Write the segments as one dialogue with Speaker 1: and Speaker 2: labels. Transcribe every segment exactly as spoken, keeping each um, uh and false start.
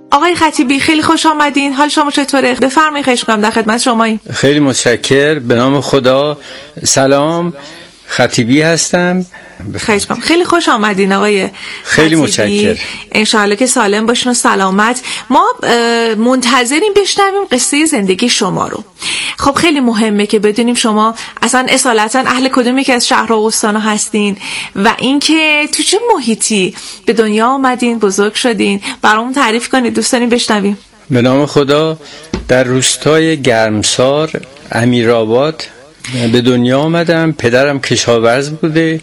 Speaker 1: آقای خطیبی خیلی خوش آمدین. حال شما چطوره؟ بفرمایید، خواهش می‌کنم، در خدمت شماییم.
Speaker 2: خیلی متشکر. به نام خدا. سلام، خطیبی هستم.
Speaker 1: خواهش می‌کنم. خیلی خوش آمدین آقای
Speaker 2: خیلی متشکر.
Speaker 1: انشاءالله که سالم باشین و سلامت. ما منتظریم بشنویم قصه زندگی شما رو. خب خیلی مهمه که بدونیم شما اصلا اصالتا اهل کدوم یکی از شهرها و استان‌ها هستین و اینکه تو چه محیطی به دنیا آمدین، بزرگ شدین. برامون تعریف کنید، دوست داریم بشنویم.
Speaker 2: به نام خدا. در روستای گرمسار امیرآباد به دنیا آمدم. پدرم کشاورز بوده.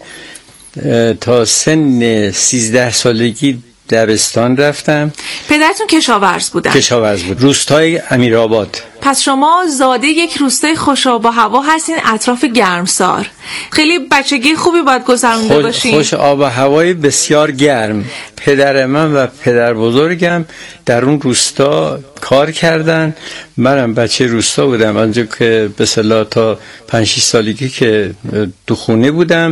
Speaker 2: تا سن سیزده سالگی دبستان رفتم.
Speaker 1: پدرتون کشاورز بودن؟
Speaker 2: کشاورز بود. روستای امیرآباد.
Speaker 1: پس شما زاده یک روستای خوش آب و هوا هستین، اطراف گرمسار. خیلی بچگی خوبی باید گذرونده
Speaker 2: خوش
Speaker 1: باشین.
Speaker 2: خوش آب و هوای بسیار گرم. پدر من و پدر بزرگم در اون روستا کار کردن. منم بچه روستا بودم، آنجا که به اصطلاح تا پنج شش سالگی که تو خونه بودم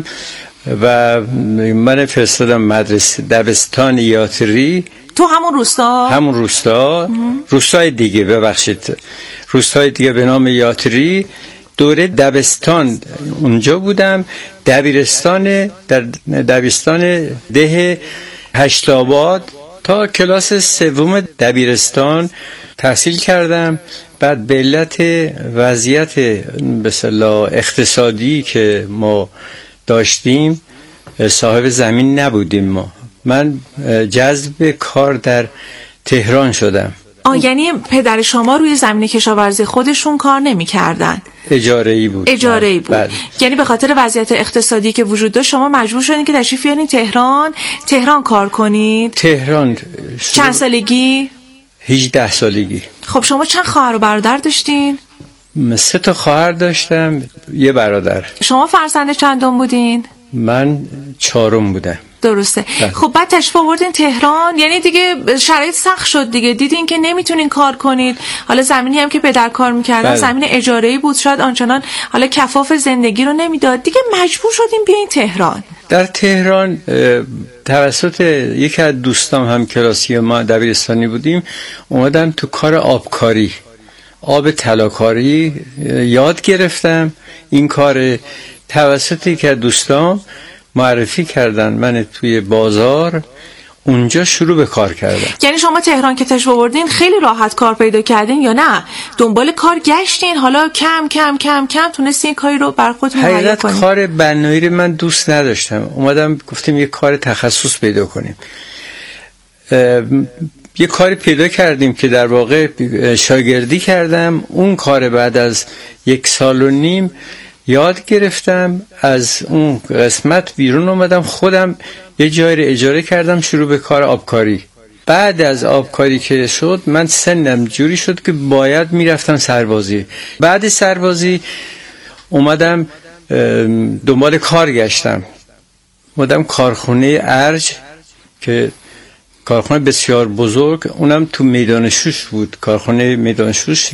Speaker 2: و من فرستادم مدرسه دبستان یاتری.
Speaker 1: تو همون روستا؟
Speaker 2: همون روستا. روستای دیگه، ببخشید، روستای دیگه به نام یاتری. دوره دبستان اونجا بودم. دبیرستان در دبیرستان ده هشت‌آباد تا کلاس سوم دبیرستان تحصیل کردم. بعد به علت وضعیت به اصطلاح اقتصادی که ما داشتیم صاحب زمین نبودیم ما. من جذب کار در تهران شدم.
Speaker 1: آه، یعنی پدر شما روی زمین کشاورزی خودشون کار نمی کردن؟
Speaker 2: اجاره‌ای بود.
Speaker 1: اجاره‌ای بود.
Speaker 2: بله.
Speaker 1: یعنی به خاطر وضعیت اقتصادی که وجود داشت شما مجبور شدین که تشریف بیارین تهران تهران کار کنید.
Speaker 2: تهران.
Speaker 1: چند سالگی؟
Speaker 2: هجده سالگی.
Speaker 1: خب شما چند خواهر و برادر داشتین؟
Speaker 2: سه تا خواهر داشتم، یه برادر.
Speaker 1: شما فرزند چندم بودین؟
Speaker 2: من چهارم بودم.
Speaker 1: درسته.
Speaker 2: بله.
Speaker 1: خب بعد تشریف آوردین تهران، یعنی دیگه شرایط سخت شد دیگه، دیدین که نمیتونین کار کنید. حالا زمینی هم که پدر کار میکردن
Speaker 2: بله.
Speaker 1: زمین اجاره‌ای بود، شاید آنچنان حالا کفاف زندگی رو نمیداد دیگه، مجبور شدین بیاین تهران.
Speaker 2: در تهران توسط یکی از دوستام هم کلاسی ما دبیرستانی بودیم، اومدم تو کار آبکاری، آب طلاکاری یاد گرفتم. این کار توسط یکی از دوستام معرفی کردن من توی بازار، اونجا شروع به کار کردم.
Speaker 1: یعنی شما تهران که تشریف آوردین خیلی راحت کار پیدا کردین یا نه دنبال کار گشتین، حالا کم کم کم کم تونستین کاری رو بر خودتون مهیا کنین؟
Speaker 2: کار بنایی رو من دوست نداشتم. اومدم گفتیم یه کار تخصص پیدا کنیم. یه کاری پیدا کردیم که در واقع شاگردی کردم. اون کار بعد از یک سال و نیم یاد گرفتم، از اون قسمت بیرون اومدم، خودم یه جایی رو اجاره کردم، شروع به کار آبکاری. بعد از آبکاری که شد من سنم جوری شد که باید میرفتم سربازی. بعد سربازی اومدم دنبال کار گشتم. اومدم کارخونه ارج که کارخونه بسیار بزرگ، اونم تو میدان شوش بود. کارخونه میدان شوش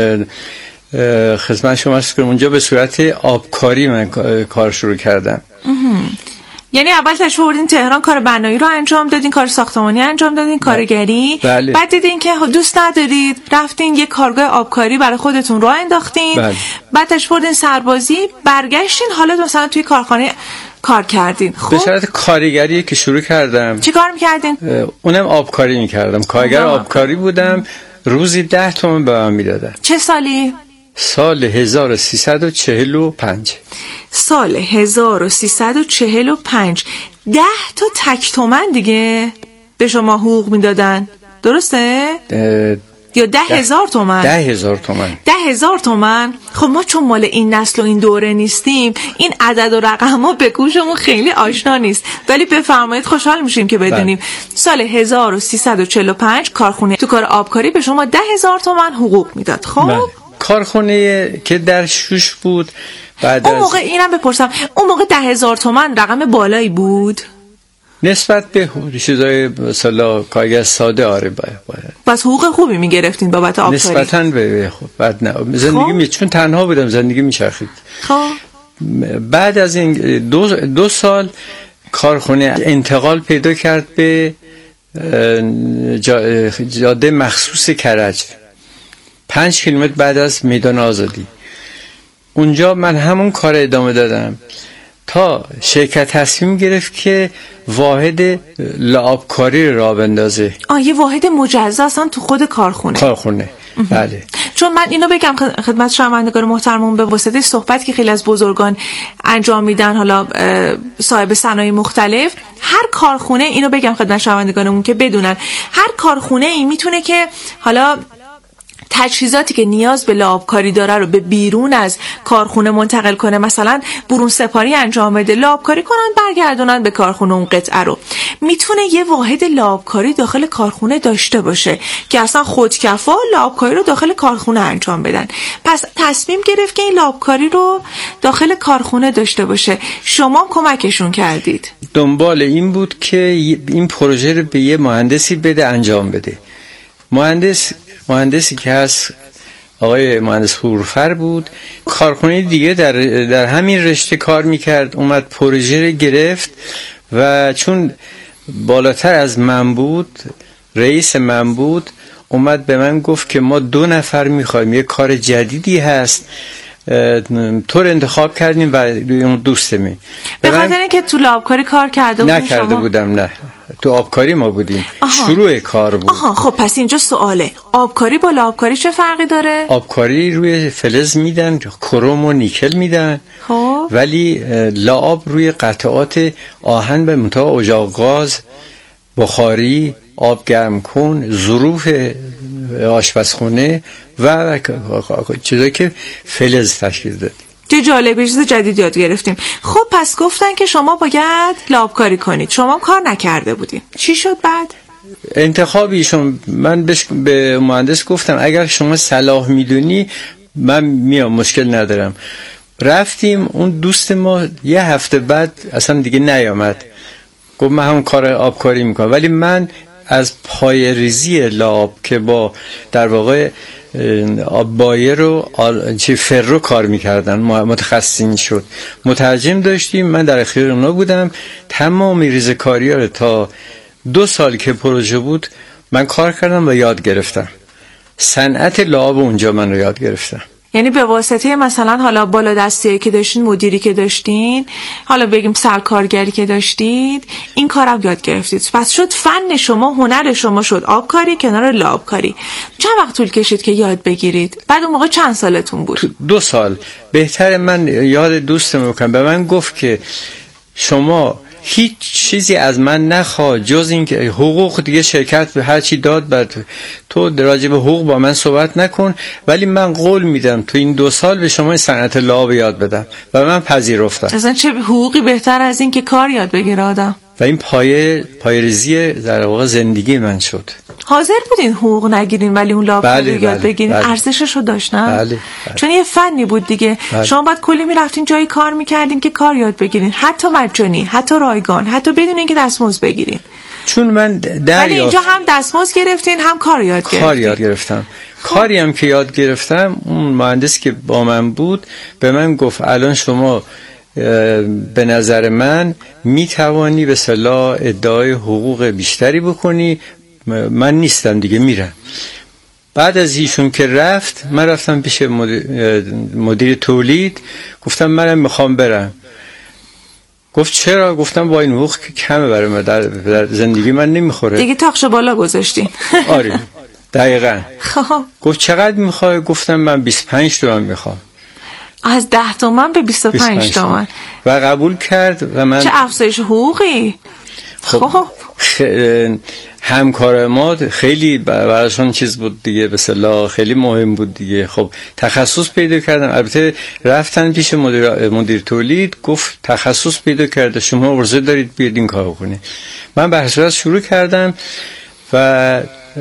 Speaker 2: خدمت شما است که اونجا به صورت آبکاری من کار شروع کردم.
Speaker 1: یعنی اول تشریف آوردین تهران، کار بنایی رو انجام دادین، کار ساختمانی انجام دادین، کارگری.
Speaker 2: بله.
Speaker 1: بعد دیدین که دوست ندارید، رفتین یه کارگاه آبکاری برای خودتون راه انداختین.
Speaker 2: بله.
Speaker 1: بعد تشریف آوردین سربازی، برگشتین، حالا مثلا توی کارخانه کار کردین. خب
Speaker 2: به صورت کارگری که شروع کردم.
Speaker 1: چی کار میکردین؟
Speaker 2: اونم آبکاری میکردم، کارگر آبکاری بودم. روزی ده تومن به من میدادن.
Speaker 1: چه سالی؟
Speaker 2: سال هزار و سیصد و چهل و پنج.
Speaker 1: سال هزار و سیصد و چهل و پنج. ده تا تک تومن دیگه به شما حقوق میدادن، درسته؟
Speaker 2: ده
Speaker 1: یا ده هزار تومن؟
Speaker 2: ده هزار تومن.
Speaker 1: ده هزار تومن. خب ما چون مال این نسل و این دوره نیستیم، این عدد و رقم ها به گوشمون خیلی آشنا نیست، ولی بفرمایید خوشحال میشیم که بدونیم. بله. سال هزار و سیصد و چهل و پنج کارخونه تو کار آبکاری به شما ده هزار تومن حقوق میداد. خب
Speaker 2: بله. کارخونه که در شوش بود. بعد
Speaker 1: اون موقع اینم بپرسم، اون موقع ده هزار تومن رقم بالایی بود؟
Speaker 2: نسبت به چیزای مثلا کارگر ساده آره باید.
Speaker 1: پس حقوق خوبی میگرفتین بابت آبکاری؟
Speaker 2: نسبتاً به خب بعد نه زندگی می چون تنها بودم زندگی میچرخید.
Speaker 1: خب
Speaker 2: بعد از این دو, دو سال کارخونه انتقال پیدا کرد به جاده مخصوص کرج، پنج کیلومتر بعد از میدان آزادی. اونجا من همون کار ادامه دادم تا شرکت تصمیم گرفت که واحد لعابکاری را بندازه.
Speaker 1: آه یه واحد مجزا اصلا تو خود کارخونه
Speaker 2: کارخونه بله.
Speaker 1: چون من اینو بگم خدمت شنوندگان محترمون، به واسطه صحبت که خیلی از بزرگان انجام میدن، حالا صاحب صنایع مختلف، هر کارخونه، اینو بگم خدمت شنوندگانمون که بدونن، هر کارخونه این میتونه که حالا تجهیزاتی که نیاز به لعابکاری داره رو به بیرون از کارخونه منتقل کنه، مثلا برون سپاری انجام بده، لعابکاری کنن، برگردونن به کارخونه اون قطعه رو. میتونه یه واحد لعابکاری داخل کارخونه داشته باشه که اصلا خودکفا لعابکاری رو داخل کارخونه انجام بدن. پس تصمیم گرفت که این لعابکاری رو داخل کارخونه داشته باشه. شما کمکشون کردید؟
Speaker 2: دنبال این بود که این پروژه رو به یه مهندسی بده انجام بده. مهندس مهندسی که هست آقای مهندس هورفر بود، کارخونه دیگه در در همین رشته کار میکرد، اومد پروژه رو گرفت و چون بالاتر از من بود، رئیس من بود، اومد به من گفت که ما دو نفر میخوایم، یه کار جدیدی هست، تو رو انتخاب کردیم و اون دوستمی.
Speaker 1: به خاطر اینکه تو لعابکاری کار کرده بودیم؟
Speaker 2: نکرده
Speaker 1: شما؟
Speaker 2: بودم، نه تو آبکاری ما بودیم. آها. شروع کار بود.
Speaker 1: آها خب پس اینجا سواله، آبکاری با لعابکاری چه فرقی داره؟
Speaker 2: آبکاری روی فلز میدن، کروم و نیکل میدن،
Speaker 1: خب
Speaker 2: ولی لعاب روی قطعات آهن به منتها اجاق گاز، بخاری، آب گرم کن، ظروف آشپزخونه و چیزایی که فلز تشکیل داد.
Speaker 1: چه جالب، چیز جدید یاد گرفتیم. خب پس گفتن که شما باید لعابکاری کنید، شما کار نکرده بودین، چی شد بعد؟
Speaker 2: انتخابیشون من بش... به مهندس گفتم اگر شما صلاح میدونی من میام، مشکل ندارم. رفتیم، اون دوست ما یه هفته بعد اصلا دیگه نیامد، گفت من همون کار آبکاری میکنم. ولی من از پای ریزی لعاب که با در واقع آب بایر رو چی فرو کار میکردن، متخصصین شد، مترجم داشتیم، من در اختیار اونا بودم. تمام ریزکاری ها رو تا دو سال که پروژه بود من کار کردم و یاد گرفتم. صنعت لعاب اونجا من رو یاد گرفتم.
Speaker 1: یعنی به واسطه مثلا حالا بالا دستی که داشتین، مدیری که داشتین، حالا بگیم سرکارگری که داشتید، این کارم یاد گرفتید. پس شد فن شما، هنر شما شد آبکاری کنار لعابکاری. چند وقت طول کشید که یاد بگیرید؟ بعد اون موقع چند سالتون بود؟
Speaker 2: دو سال. بهتر من یاد دوستم بکنم، به من گفت که شما هیچ چیزی از من نخواه جز این که حقوق دیگه شرکت به هر چی داد، بعد تو راجع به حقوق با من صحبت نکن، ولی من قول میدم تو این دو سال به شما صنعت لعاب یاد بدم. و من پذیرفتم.
Speaker 1: اصلا چه حقوقی بهتر از این که کار یاد بگیره آدم؟
Speaker 2: و این پایه پایه‌ریزی در واقع زندگی من شد.
Speaker 1: حاضر بودین حقوق نگیرین ولی اون لعاب
Speaker 2: بله،
Speaker 1: رو یاد
Speaker 2: بله،
Speaker 1: بگیرین؟
Speaker 2: بله.
Speaker 1: ارزشش رو داشت نه؟
Speaker 2: بله، بله.
Speaker 1: چون یه فنی بود دیگه.
Speaker 2: بله.
Speaker 1: شما باید کلی میرفتین جایی کار میکردین که کار یاد بگیرین، حتی مجانی، حتی رایگان، حتی بدون اینکه دستمزد بگیرین.
Speaker 2: چون من در
Speaker 1: ولی اینجا هم دستمزد گرفتین هم کار یاد گرفتین.
Speaker 2: کار یاد گرفتم. کاری هم که یاد گرفتم، اون مهندس که با من بود به من گفت الان شما به نظر من میتوانی به صلاح ادعای حقوق بیشتری بکنی، من نیستم دیگه، میرم. بعد از ایشون که رفت من رفتم پیش مدیر, مدیر تولید، گفتم منم میخوام برم. گفت چرا؟ گفتم با این حقوق که کمه برای من، در, در زندگی من نمیخوره.
Speaker 1: دیگه تاخش بالا گذاشتین.
Speaker 2: آره دقیقاً.
Speaker 1: خب
Speaker 2: گفت چقدر میخوای؟ گفتم من بیست و پنج تومن میخوام.
Speaker 1: از ده تومن به بیست و پنج تومن.
Speaker 2: و قبول کرد و من.
Speaker 1: چه افزایش حقوقی.
Speaker 2: خب, خب. خ... همکار ما خیلی براشون چیز بود دیگه، به اصطلاح خیلی مهم بود دیگه. خب تخصص پیدا کردم. البته رفتن پیش مدیر مدیر تولید، گفت تخصص پیدا کرده، شما عرضه دارید بیاید این کارو کنید. من به هر صورت شروع کردم و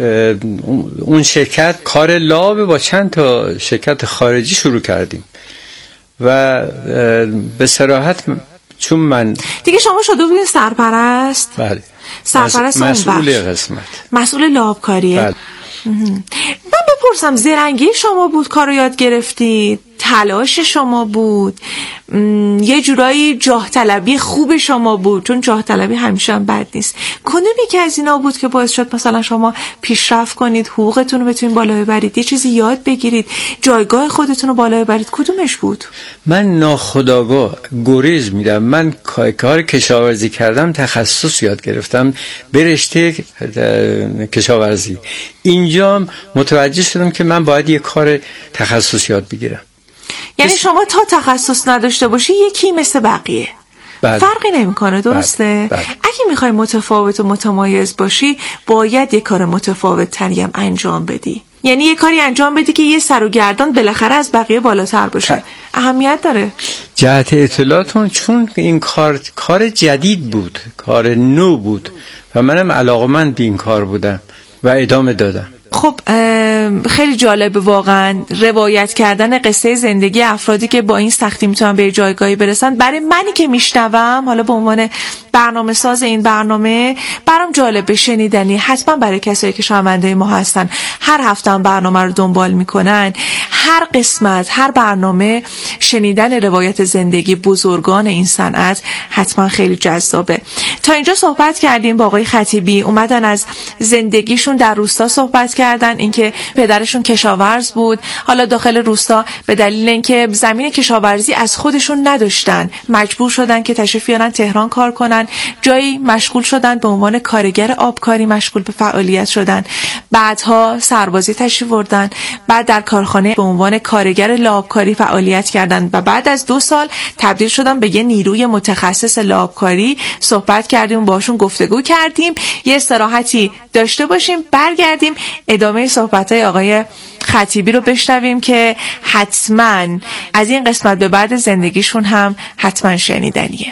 Speaker 2: اون شرکت کار لعاب با چند تا شرکت خارجی شروع کردیم و به صراحت چون من
Speaker 1: دیگه شما شده بودین سرپرست.
Speaker 2: بله،
Speaker 1: سرپرست
Speaker 2: مسئول قسمت،
Speaker 1: مسئول لعابکاریه.
Speaker 2: بله.
Speaker 1: من بپرسم زرنگی شما بود کارو یاد گرفتید، تلاش شما بود، یه جورایی جاه طلبی خوب شما بود، چون جاه طلبی همیشه هم بد نیست. کدومی که از اینا بود که باعث شد مثلا شما پیشرفت کنید، حقوقتون رو بتونید بالا ببرید، یه چیزی یاد بگیرید، جایگاه خودتون رو بالا ببرید؟ کدومش بود؟
Speaker 2: من ناخودآگاه گریز میدم. من کار کشاورزی کردم، تخصص یاد گرفتم به رشته کشاورزی. اینجا متوجه شدم که من باید یه کار تخصص یاد بگیرم.
Speaker 1: یعنی بس... شما تا تخصص نداشته باشی یکی مثل بقیه بله. فرقی نمیکنه، درسته؟
Speaker 2: بله. بله.
Speaker 1: اگه میخوای متفاوت و متمایز باشی باید یه کار متفاوت تری هم انجام بدی. یعنی یه کاری انجام بدی که یه سر و گردان بالاخره از بقیه بالاتر باشه. اهمیت داره
Speaker 2: جهت اطلاعاتون، چون این کار کار جدید بود، کار نو بود و منم علاقه‌مند به این کار بودم و ادامه دادم.
Speaker 1: خب خیلی جالبه واقعا روایت کردن قصه زندگی افرادی که با این سختی میتونن به جایگاهی برسن. برای منی که میشنوم، حالا به عنوان برنامه ساز این برنامه، برام جالبه شنیدنی. حتما برای کسایی که شنونده ما هستن، هر هفته هم برنامه رو دنبال میکنن، هر قسمت، هر برنامه شنیدن روایت زندگی بزرگان این صنعت حتما خیلی جذابه. تا اینجا صحبت کردیم با آقای خطیبی، اومدن از زندگیشون در روستا صحبت کردن، اینکه پدرشون کشاورز بود، حالا داخل روستا به دلیل اینکه زمین کشاورزی از خودشون نداشتن مجبور شدن که تشریف بیارن تهران کار کنن، جایی مشغول شدن به عنوان کارگر آبکاری، مشغول به فعالیت شدن. بعدها سربازی تشریف بردن، بعد در کارخانه به عنوان کارگر لابکاری فعالیت کردن و بعد از دو سال تبدیل شدن به یه نیروی متخصص لابکاری. صحبت کردیم، باشون گفتگو کردیم، یه استراحتی داشته باشیم، برگردیم ادامه صحبت‌های آقای خطیبی رو بشنویم که حتما از این قسمت به بعد زندگیشون هم حتما شنیدنیه.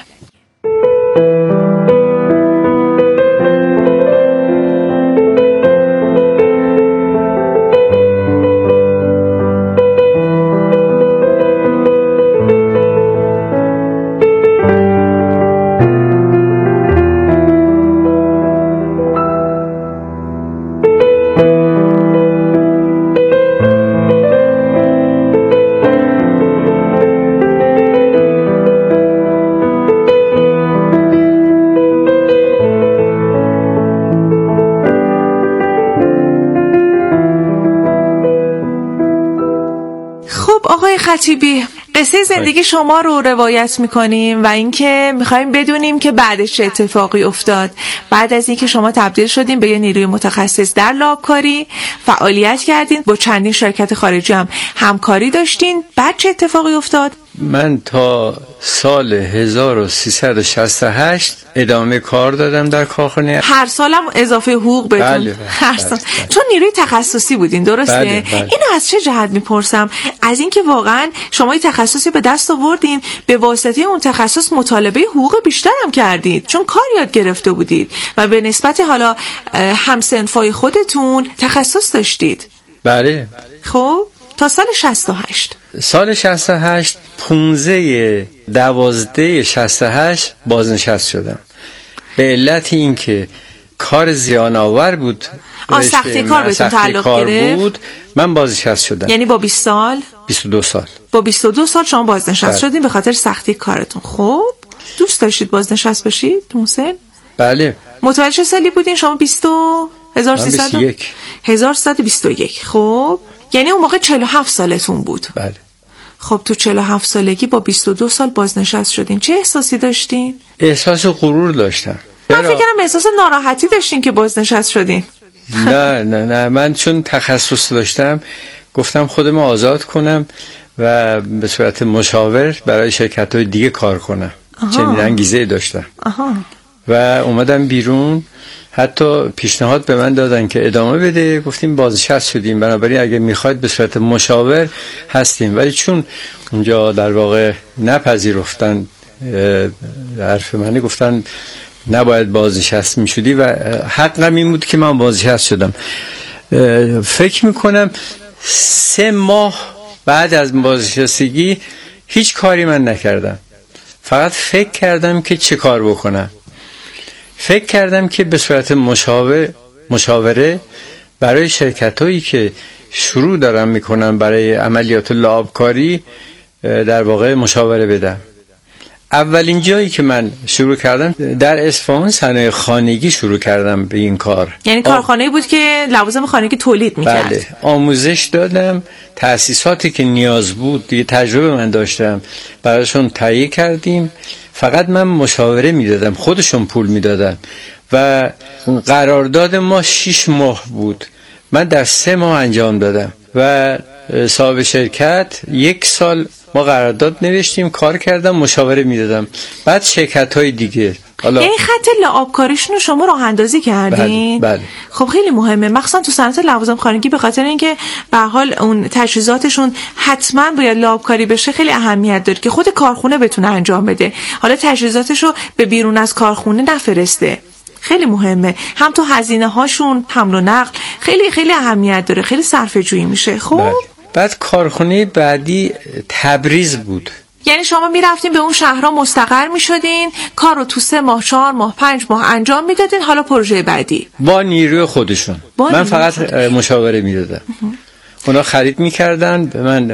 Speaker 1: خطیبی، قصه زندگی شما رو روایت میکنیم و اینکه میخوایم بدونیم که بعدش چه اتفاقی افتاد. بعد از اینکه شما تبدیل شدین به یه نیروی متخصص در لابکاری، فعالیت کردین، با چندین شرکت خارجی هم همکاری داشتین، بعد چه اتفاقی افتاد؟
Speaker 2: من تا سال هزار و سیصد و شصت و هشت ادامه کار دادم در کارخانه.
Speaker 1: هر سالم اضافه حقوق بهتون؟
Speaker 2: بله بله
Speaker 1: هر سال. بله. چون نیروی تخصصی بودین، درسته؟
Speaker 2: بله بله.
Speaker 1: اینو از چه جهت میپرسم؟ از اینکه واقعا شما تخصصی به دست آوردین، به واسطه اون تخصص مطالبه حقوق بیشتر هم کردید، چون کار یاد گرفته بودید و به نسبت حالا همسنفای خودتون تخصص داشتید.
Speaker 2: بله.
Speaker 1: خب تا سال شصت و هشت
Speaker 2: سال شصت و هشت پونزده دوازده شصت و هشت بازنشست شدم به علت اینکه کار زیان آور بود.
Speaker 1: آن سختی کار بهتون تعلق گرفت؟
Speaker 2: من بازنشست شدم.
Speaker 1: یعنی با بیست سال؟
Speaker 2: بیست و دو سال.
Speaker 1: با بیست و دو سال شما بازنشست شدین به خاطر سختی کارتون. خب دوست داشتید بازنشست بشید تو سن؟
Speaker 2: بله.
Speaker 1: متولد چه سالی بودین شما؟ بیست و هزار و سیصد و یک. هزار و سیصد و بیست و یک. خب یعنی اون موقع چهل و هفت سالتون بود.
Speaker 2: بله.
Speaker 1: خب تو چهل و هفت سالگی با بیست و دو سال بازنشست شدین، چه احساسی داشتین؟
Speaker 2: احساس غرور داشتم.
Speaker 1: من فکر کنم احساس ناراحتی داشتین که بازنشست شدین.
Speaker 2: نه نه نه من چون تخصص داشتم گفتم خودم آزاد کنم و به صورت مشاور برای شرکت‌های دیگه کار کنم. چنین انگیزه داشتم.
Speaker 1: آها.
Speaker 2: و اومدم بیرون. حتی پیشنهاد به من دادن که ادامه بده، گفتیم بازنشست شدیم، بنابراین اگه میخواید به صورت مشاور هستیم. ولی چون اونجا در واقع نپذیرفتن حرف منی، گفتن نباید بازنشست میشدی و حقم این بود که من بازنشست شدم. فکر میکنم سه ماه بعد از بازنشستگی هیچ کاری من نکردم، فقط فکر کردم که چه کار بکنم. فکر کردم که به صورت مشاور مشاوره برای شرکت‌هایی که شروع دارن میکنن برای عملیات لابکاری در واقع مشاوره بدم. اولین جایی که من شروع کردم در اصفهان صنایع خانگی شروع کردم به این کار.
Speaker 1: یعنی کارخانه‌ای بود که لوازم خانگی تولید میکرد.
Speaker 2: بله، آموزش دادم، تأسیساتی که نیاز بود دیگه تجربه من داشتم براشون تهیه کردیم، فقط من مشاوره میدادم، خودشون پول میدادن و قرارداد ما شش ماه بود، من در سه ماه انجام دادم و صاحب شرکت یک سال ما قرارداد نوشتیم، کار کردم، مشاوره میدادم. بعد شرکت های دیگه
Speaker 1: حالا این خط لعابکاریشون رو شما راه اندازی کردین؟
Speaker 2: بله, بله.
Speaker 1: خب خیلی مهمه، مخصوصا تو صنعت لوازم خانگی، به خاطر اینکه به هر حال اون تجهیزاتشون حتما باید لعابکاری بشه، خیلی اهمیت داره که خود کارخونه بتونه انجام بده، حالا تجهیزاتشو به بیرون از کارخونه نفرسته. خیلی مهمه، هم تو هزینه هاشون حمل و نقل خیلی خیلی اهمیت داره، خیلی صرفه جویی میشه. خب
Speaker 2: بله. بعد کارخونه بعدی تبریز بود.
Speaker 1: یعنی شما میرفتین به اون شهرها مستقر میشدین، کار رو تو سه ماه چهار ماه پنج ماه انجام میدادین، حالا پروژه بعدی
Speaker 2: با نیروی خودشون، با من فقط خودشون. مشاوره میدادم، اونا خرید میکردن، من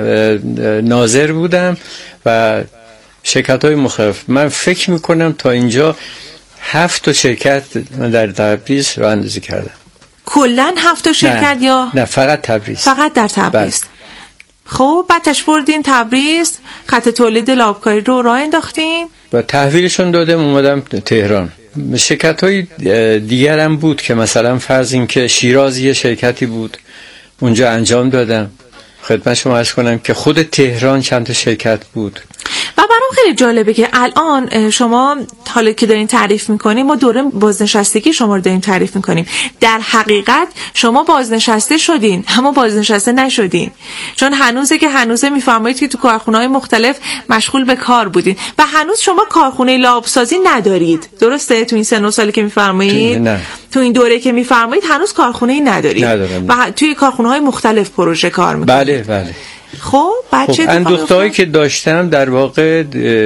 Speaker 2: ناظر بودم و شرکت های مختلف. من فکر میکنم تا اینجا هفت تا شرکت من در تبریز راه اندازی کردم.
Speaker 1: کلن هفت تا شرکت
Speaker 2: نه.
Speaker 1: یا
Speaker 2: نه فقط تبریز؟
Speaker 1: فقط در تبریز.
Speaker 2: بله.
Speaker 1: خب بعد تشبردین تبریز، خط تولید لابکاری رو راه انداختین
Speaker 2: و تحویلشون دادم، اومدم تهران. شرکت های دیگر هم بود که مثلا فرض این که شیراز یه شرکتی بود، اونجا انجام دادم. خدمت شما عرض کنم که خود تهران چند تا شرکت بود.
Speaker 1: و برام خیلی جالبه که الان شما حالا که دارین تعریف میکنیم، ما دوره بازنشستگی شما رو داریم تعریف میکنیم، در حقیقت شما بازنشسته شدین اما بازنشسته نشدین، چون هنوزه که هنوزه میفرمایید که تو کارخونه‌های مختلف مشغول به کار بودین و هنوز شما کارخونه لابسازی ندارید، درسته؟ تو این سن و سالی که میفرمایید،
Speaker 2: نه.
Speaker 1: تو این دوره که میفرمایید هنوز کارخونه‌ای ندارید.
Speaker 2: ندارم.
Speaker 1: و توی کارخونه‌های مختلف پروژه کار میکنید.
Speaker 2: بله بله.
Speaker 1: خب بچه
Speaker 2: خب اندوخته‌هایی که داشتم در واقع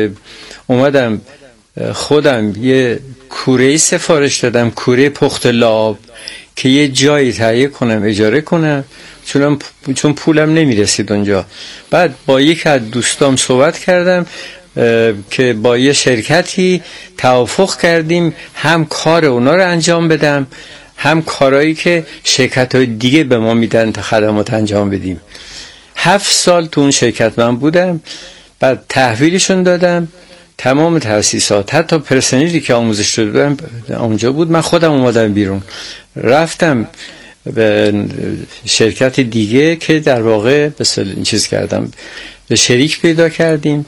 Speaker 2: اومدم خودم یه کوره‌ای سفارش دادم، کوره پخت لعاب، که یه جایی تهیه کنم اجاره کنم، چون چون پولم نمیرسید اونجا. بعد با یک از دوستام صحبت کردم که با یه شرکتی توافق کردیم هم کار اونا رو انجام بدم، هم کارهایی که شرکت‌های دیگه به ما میدن تا خدمات انجام بدیم. هفت سال تو اون شرکت من بودم، بعد تحویلشون دادم، تمام تأسیسات حتی پرسنلی که آموزش دادم اونجا بود. من خودم اومدم بیرون، رفتم به شرکت دیگه که در واقع مثلا این چیز کردم، به شریک پیدا کردیم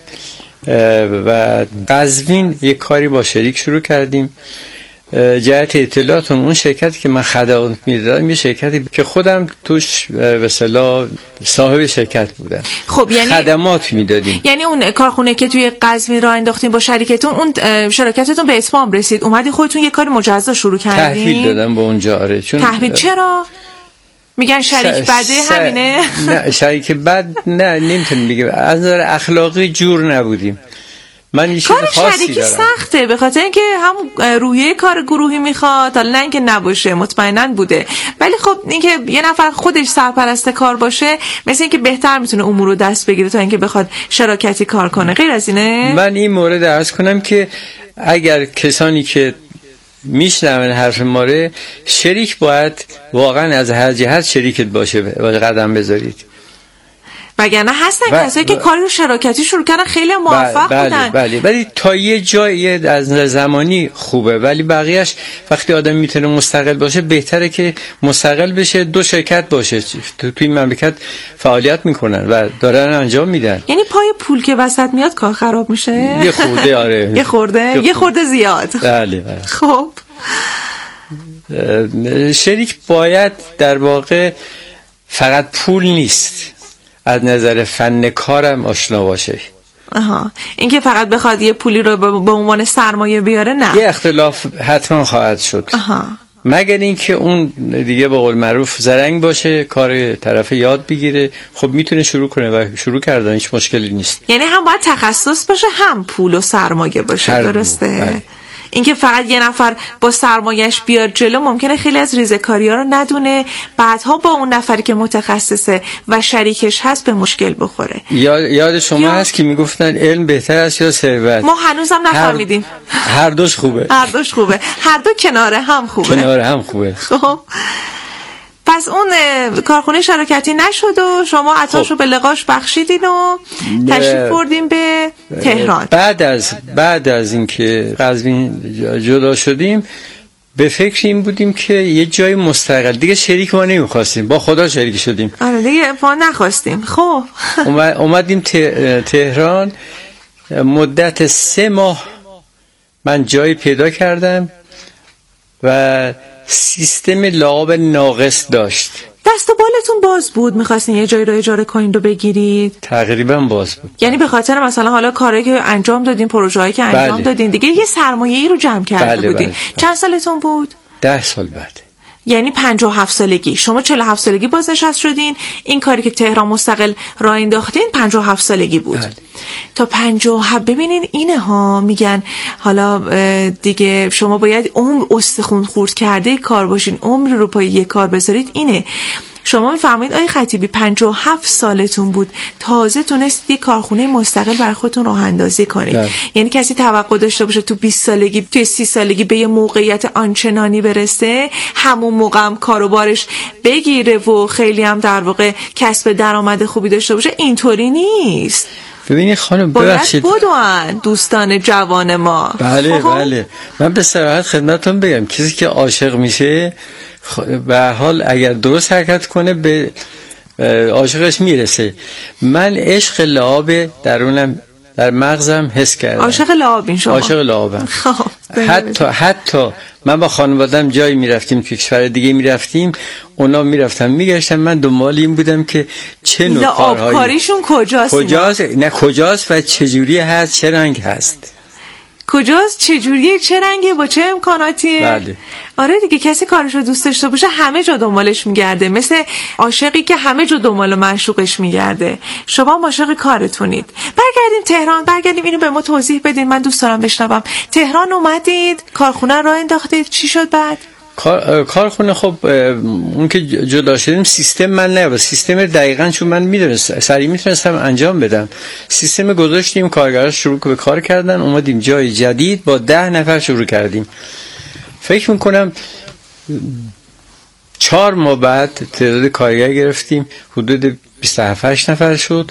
Speaker 2: و قزوین یک کاری با شریک شروع کردیم. جهت اطلاعاتون، اون شرکتی که من خدمات میدادم یه شرکتی که خودم توش به اصطلاح صاحب شرکت بودم.
Speaker 1: خب یعنی
Speaker 2: خدمات میدادیم.
Speaker 1: یعنی اون کارخونه که توی قزوین راه انداختین با شریکتون، اون شراکتتون به اتمام رسید، اومدین خودتون یه کار مجزا شروع کردین؟
Speaker 2: تحویل دادم به اونجا. آره. چون
Speaker 1: تحویل چرا؟ میگن شریک بده س... همینه؟
Speaker 2: نه شریک بد نه، نمیتونیم بگیم، از نظر اخلاقی جور نبودیم. من یه چیز خاصی
Speaker 1: شریکی
Speaker 2: دارم.
Speaker 1: سخته، به خاطر اینکه هم روحیه کار گروهی میخواد، حالا نه اینکه نباشه، مطمئناً بوده، ولی خب اینکه یه نفر خودش سرپرست کار باشه مثل اینکه بهتر میتونه امور رو دست بگیره تا اینکه بخواد شراکتی کار کنه. غیر از اینه؟
Speaker 2: من این مورد عرض کنم که اگر کسانی که میشنون حرف ماره، شریک باید واقعا از هر جهت شریکت باشه و قدم بذارید،
Speaker 1: وگرنه هستن کسایی که کاری رو شراکتی شروع کردن خیلی موفق
Speaker 2: بله
Speaker 1: بودن.
Speaker 2: بله ولی تا یه جایی از زمانی خوبه، ولی بقیهش وقتی آدم میتونه مستقل باشه بهتره که مستقل بشه، دو شرکت باشه تو توی مملکت فعالیت میکنن و دارن انجام میدن.
Speaker 1: یعنی پای پول که وسط میاد کار خراب میشه.
Speaker 2: یه خورده. آره.
Speaker 1: یه خورده یه خورده زیاد.
Speaker 2: بله بله.
Speaker 1: خب
Speaker 2: شریک باید در واقع فقط پول نیست، از نظر فن کارم آشنا باشه.
Speaker 1: آها، اینکه فقط بخواد یه پولی رو به عنوان سرمایه بیاره، نه.
Speaker 2: یه اختلاف حتما خواهد شد.
Speaker 1: آها.
Speaker 2: مگر اینکه اون دیگه به قول معروف زرنگ باشه، کار طرف یاد بگیره، خب میتونه شروع کنه و شروع کردن، هیچ مشکلی نیست.
Speaker 1: یعنی هم باید تخصص باشه هم پول و سرمایه باشه، درسته؟
Speaker 2: بله.
Speaker 1: اینکه فقط یه نفر با سرمایه‌اش بیاد جلو ممکنه خیلی از ریزه‌کاری‌ها رو ندونه، بعدها با اون نفری که متخصصه و شریکش هست به مشکل بخوره.
Speaker 2: یاد یاد شما یا... هست که میگفتن علم بهتر است یا ثروت؟
Speaker 1: ما هنوزم نفهمیدیم.
Speaker 2: هر, هر دوش خوبه.
Speaker 1: هر دوش خوبه. هر دو کناره هم خوبه.
Speaker 2: کناره هم خوبه.
Speaker 1: خب پس اون کارخونه شراکتی نشد و شما عطاش رو به لقاش بخشیدین و تشریف بردین به تهران.
Speaker 2: بعد از بعد از اینکه قزوین جدا شدیم به فکر این بودیم که یه جای مستقل، دیگه شریک ما نمیخواستیم، با خدا شریک شدیم.
Speaker 1: آره دیگه ما نخواستیم. خب
Speaker 2: اومدیم تهران، مدت سه ماه من جایی پیدا کردم و سیستم لعاب ناقص داشت.
Speaker 1: دست و بالتون باز بود، میخواستین یه جایی رو اجاره کنین رو بگیرید؟
Speaker 2: تقریبا باز بود.
Speaker 1: یعنی به خاطر مثلا حالا کاری که انجام دادین، پروژه‌ای که انجام
Speaker 2: بله.
Speaker 1: دادین دیگه یه سرمایه‌ای رو جمع کرده
Speaker 2: بله
Speaker 1: بودین.
Speaker 2: بله.
Speaker 1: چند سالتون بود؟
Speaker 2: ده سال بعد.
Speaker 1: یعنی پنجاه و هفت سالگی. شما چهل و هفت سالگی بازنشست شدین، این کاری که تهران مستقل راه انداختین پنجاه و هفت سالگی بود.
Speaker 2: بله.
Speaker 1: تا پنجاه و هفت ببینین اینه ها، میگن حالا دیگه شما باید عمر استخون خورد کرده کار باشین، عمر رو پای یک کار بذارید. اینه شما میفهمید آقای خطیبی پنجاه و هفت سالتون بود، تازه تونستید یک کارخونه مستقل برای خودتون راه اندازی کنید. ده. یعنی کسی توقع داشته باشه تو بیست سالگی، تو سی سالگی به یه موقعیت آنچنانی برسه، همون موقع هم کاروبارش بگیره و خیلی هم در واقع کسب درآمد خوبی داشته باشه، اینطوری نیست.
Speaker 2: ببینید خانم ببخشید،
Speaker 1: باید بدون دوستان جوان ما.
Speaker 2: بله بله، من به صراحت خدمتتون بگم کسی که عاشق میشه به حال اگر درست حرکت کنه به عاشقش میرسه. من عشق لعاب درونم در مغزم حس کردم.
Speaker 1: عاشق لعابین شما؟ عاشق
Speaker 2: لعابم. حتی حتی من با خانواده‌ام جایی میرفتیم که کشور دیگه میرفتیم، اونا میرفتن میگشتن، من دنبال این بودم که چه نوع کارهایی،
Speaker 1: لعاب کاریشون کجاست؟
Speaker 2: کجاست نه کجاست و چه جوری هست، چه رنگ هست،
Speaker 1: کجاست، چه جوریه، چه رنگه، با چه امکاناتیه.
Speaker 2: بله.
Speaker 1: آره دیگه، کسی کارش رو دوست داشته باشه همه جا دنبالش میگرده، مثل عاشقی که همه جا دنبال معشوقش میگرده. شما عاشق کارتونید. برگردیم تهران، برگردیم اینو به ما توضیح بدین، من دوست دارم بشنوم. تهران اومدید، کارخونه راه انداختید، چی شد بعد؟
Speaker 2: کار کارخونه خب اون که جدا شدیم سیستم من نه، سیستم دقیقاً چون من میدونستم سریع میتونستم انجام بدم، سیستم گذاشتیم، کارگرها شروع به کار کردن، اومدیم جای جدید با ده نفر شروع کردیم. فکر میکنم چهار ماه بعد تعداد کارگر گرفتیم، حدود بیست و هفت نفر شد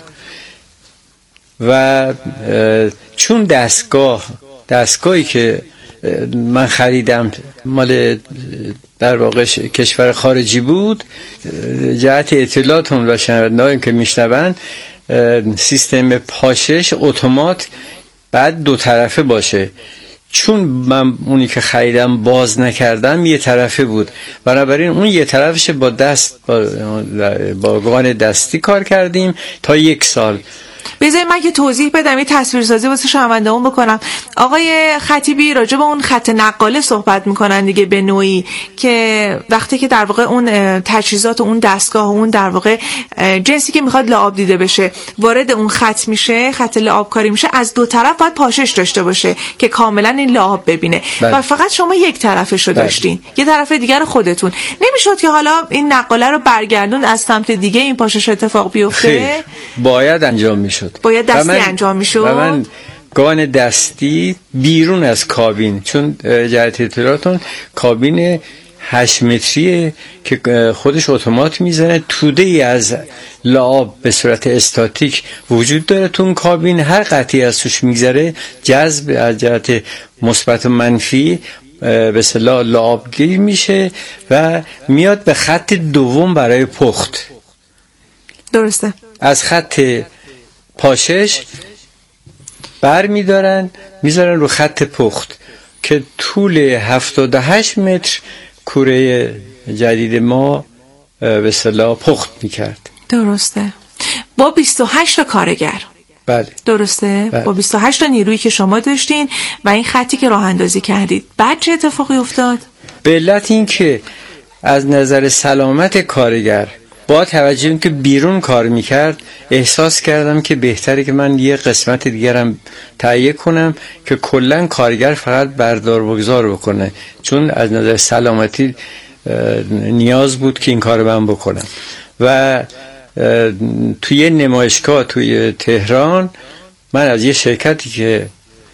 Speaker 2: و چون دستگاه دستگاهی که من خریدم مال در واقع کشور خارجی بود، جهت اطلاعاتون و شنوندگان که میشنون، سیستم پاشش اتومات بعد دو طرفه باشه، چون من اونی که خریدم باز نکردم یه طرفه بود، بنابراین اون یه طرفش با دست با, با گان دستی کار کردیم تا یک سال.
Speaker 1: بذارید من که توضیح بدم، یه تصویرسازی واسه شنونده‌مون بکنم. آقای خطیبی راجع به اون خط نقاله صحبت میکنن دیگه، به نوعی که وقتی که در واقع اون تجهیزات و اون دستگاه و اون در واقع جنسی که میخواد لعاب دیده بشه وارد اون خط میشه، خط لعاب کاری میشه، از دو طرف باید پاشش داشته باشه که کاملا این لعاب ببینه. و فقط شما یک طرفشو داشتین، یه طرف دیگر رو خودتون. نمیشد که حالا این نقاله رو برگردون از سمت دیگه این پاشش اتفاق بیفته؟
Speaker 2: خیر. باید انجام میشد.
Speaker 1: باید دستی انجام میشد.
Speaker 2: و من گان دستی بیرون از کابین، چون جهت اطلاعاتون کابین هشت متریه که خودش اتومات میزنه، توده ای از لعاب به صورت استاتیک وجود داره تو اون کابین، هر قطعی از توش میگذره جذب از جهت مثبت و منفی به اصطلاح لعاب گیر میشه و میاد به خط دوم برای پخت.
Speaker 1: درسته.
Speaker 2: از خط پاشش بر میدارن میذارن رو خط پخت که طول هفتاد و هشت متر کوره جدید ما به اصطلاح پخت میکرد.
Speaker 1: درسته. با بیست و هشت کارگر.
Speaker 2: بله.
Speaker 1: درسته.
Speaker 2: بله.
Speaker 1: با بیست و هشت نیرویی که شما داشتین و این خطی که راه اندازی کردید، بعد چه اتفاقی افتاد؟
Speaker 2: به علت این که از نظر سلامت کارگر با توجه اینکه بیرون کار میکرد احساس کردم که بهتره که من یه قسمت دیگرم تهیه کنم که کلا کارگر فقط بردار بگذار بکنه، چون از نظر سلامتی نیاز بود که این کار من بکنم. و توی نمایشگاه توی تهران من از یه شرکتی که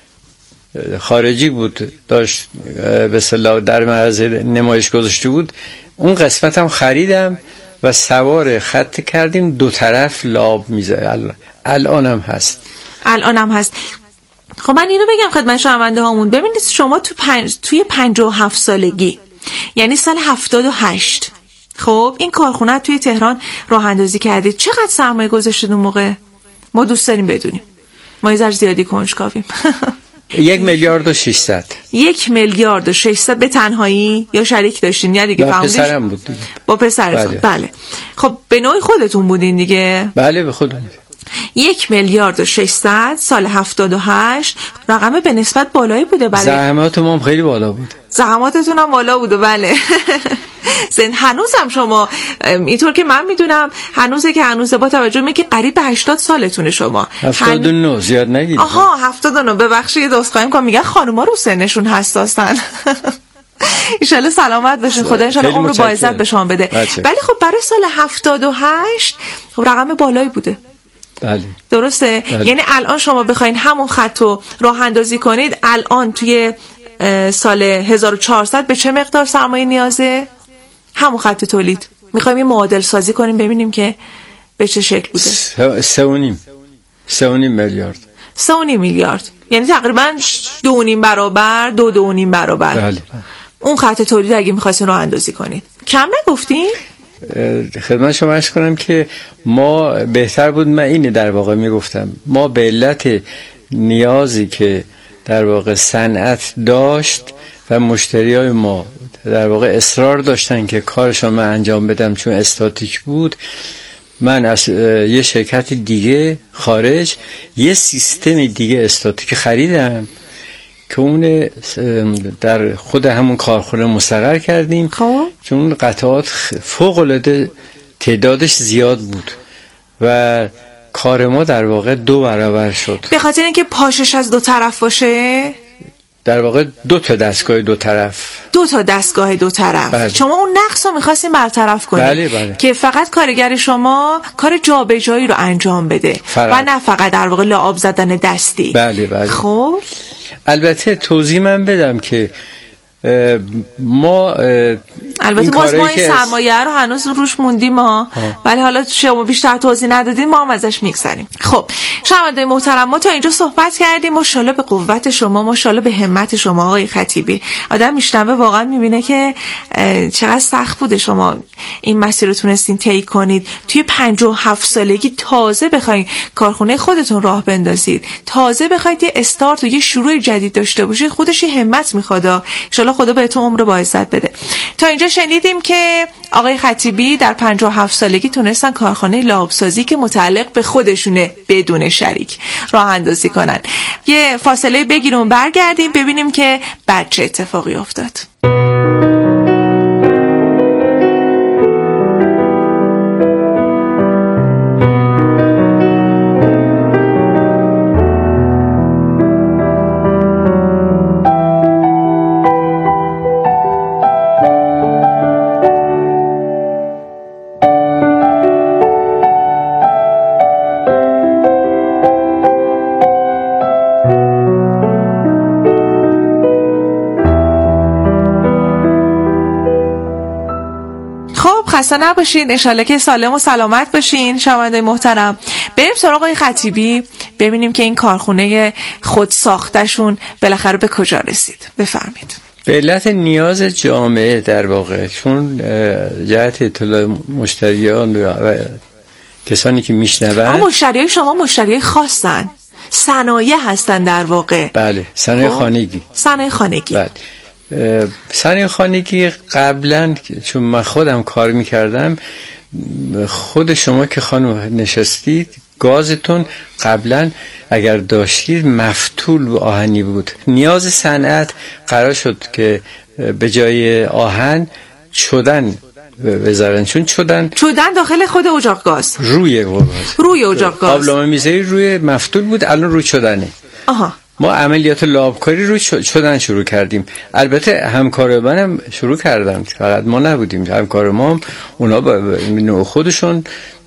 Speaker 2: خارجی بود داشت به اصطلاح در معرض نمایش گذاشته بود اون قسمتم خریدم و سوار خط کردیم، دو طرف لاب میزه. الانم هست
Speaker 1: الانم هست. خب من اینو بگم خدمت شنونده هامون، ببینید شما تو پنج... توی پنجاه و هفت سالگی یعنی سال هفتاد و هشت خب این کارخونه توی تهران راه اندازی کردید. چقدر سرمایه گذاشتید اون موقع؟ ما دوست داریم بدونیم، ما یه ذره زیادی کنجکاویم.
Speaker 2: یک میلیارد و ششصد. یک
Speaker 1: میلیارد و ششصد به تنهایی یا شریک داشتین یا دیگه
Speaker 2: با پسرم بود دیگه.
Speaker 1: با پسرتون؟ بله. بله. خب به نوعی خودتون بودین دیگه؟
Speaker 2: بله به خودم.
Speaker 1: یک میلیارد و ششصد سال هفتاد و هشت رقم به نسبت بالایی بوده. بله.
Speaker 2: زحمات ما خیلی بالا بود.
Speaker 1: زحماتتون هم بالا بوده. بله. زن هنوز هم شما اینطور که من میدونم هنوزه که هنوزه با توجه به که قریب به هشتاد سالتونه شما.
Speaker 2: هفتاد و نه زیاد نگید.
Speaker 1: آها هفتاد و نه ببخشید دستخواهی میکنم، میگن خانوما رو سنشون حساسن. ایشالا سلامت باشین، خدا ایشالا عمر با عزت به شما بده. ولی خب برای سال هفتاد و هشت خب رقم بالایی بوده.
Speaker 2: بله.
Speaker 1: درسته؟
Speaker 2: بله.
Speaker 1: یعنی الان شما بخواین همون خط رو راه اندازی کنید الان توی سال هزار و چهارصد به چه مقدار سرمایه نیازه؟ همون خط تولید میخوایم یه معادل سازی کنیم ببینیم که به چه شکل بوده.
Speaker 2: سه و نیم سه و نیم میلیارد
Speaker 1: سه و نیم میلیارد یعنی تقریبا دو و نیم برابر دو دو و نیم برابر.
Speaker 2: بله.
Speaker 1: اون خط تولید اگه میخواستین راه اندازی کنید کم نگفتین؟
Speaker 2: خدمت شما عرض کنم که ما بهتر بود من اینه در واقع میگفتم ما به علت نیازی که در واقع صنعت داشت و مشتریای ما در واقع اصرار داشتن که کارشون من انجام بدم چون استاتیک بود، من از یه شرکت دیگه خارج یه سیستم دیگه استاتیک خریدم که اون در خود همون کارخونه مستقر کردیم.
Speaker 1: خب
Speaker 2: چون قطعات فوق العاده تعدادش زیاد بود و کار ما در واقع دو برابر شد.
Speaker 1: به خاطر اینکه پاشش از دو طرف باشه،
Speaker 2: در واقع دو تا دستگاه دو طرف
Speaker 1: دو تا دستگاه دو طرف.
Speaker 2: بله.
Speaker 1: شما اون نقص رو می‌خواستین برطرف کنید.
Speaker 2: بله بله.
Speaker 1: که فقط کارگر شما کار جابجایی رو انجام بده فرق. و نه فقط در واقع لعاب زدن دستی.
Speaker 2: بله بله.
Speaker 1: خب
Speaker 2: البته توضیح من بدم که ما
Speaker 1: البته ما ما این سرمایه رو هنوز روش موندیم ما، ولی حالا شما بیشتر توضیح ندادین ما هم ازش میگذریم. خب شنوندگان محترم ما تا اینجا صحبت کردیم. ماشاءالله به قوت شما، ماشاءالله به همت شما آقای خطیبی. آدم میشنوه واقعا میبینه که چقدر سخت بوده شما این مسیر رو تونستین طی کنید. توی پنجاه و هفت سالگی تازه بخواید کارخونه خودتون راه بندازید، تازه بخواید یه استارت و یه شروع جدید داشته باشید، خودش همت میخواد. ان شاءالله خدا بهتون عمر با عزت بده. تا اینجا شنیدیم که آقای خطیبی در پنجاه و هفت سالگی تونستن کارخانه لعابسازی که متعلق به خودشونه بدون شریک راه اندازی کنن. یه فاصله بگیریم برگردیم ببینیم که بعد چه اتفاقی افتاد. خسته نباشین، انشالله که سالم و سلامت باشین. شنوندگان محترم بریم سراغ آقای خطیبی ببینیم که این کارخونه خود ساختشون بالاخره به کجا رسید. بفرمید.
Speaker 2: به علت نیاز جامعه در واقع، چون جهت اطلاع مشتریان و کسانی که میشنون،
Speaker 1: مشتریای شما مشتریای خاصن، صنایع هستن در واقع.
Speaker 2: بله صنایع خانگی.
Speaker 1: صنایع خانگی.
Speaker 2: بله. صنایع خانگی قبلا چون من خودم کار میکردم، خود شما که خانم نشستید گازتون قبلا اگر داشتید مفتول و آهنی بود. نیاز صنعت قرار شد که به جای آهن چدن بذارن، چون چدن
Speaker 1: چدن داخل خود اجاق گاز،
Speaker 2: روی گاز،
Speaker 1: روی اجاق گاز
Speaker 2: قابلمه میذاری روی مفتول بود، الان روی چدنه.
Speaker 1: آها. ما
Speaker 2: عملیات لابکاری رو شدن شروع کردیم. البته همکار منم شروع کردم، فقط ما نبودیم، همکار ما هم اونا با خودشون